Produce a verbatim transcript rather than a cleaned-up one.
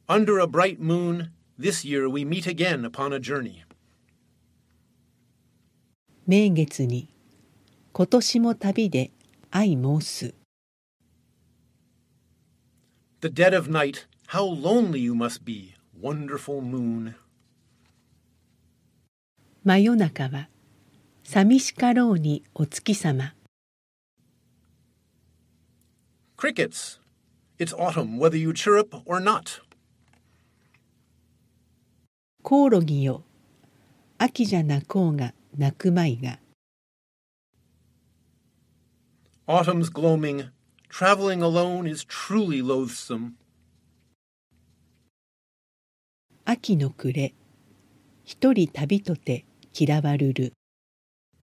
Under a bright moon, this year we meet again upon a journey. 名月に今年も旅で相申す。 The dead of night, how lonely you must be, wonderful moon. 真夜中は寂しかろうにお月様。 Crickets, it's autumn whether you chirrup or not. コオロギよ、秋じゃなこうが鳴くまいが。 Autumn's gloaming, traveling alone is truly loathsome. 秋の暮れ、一人旅とて嫌わるる。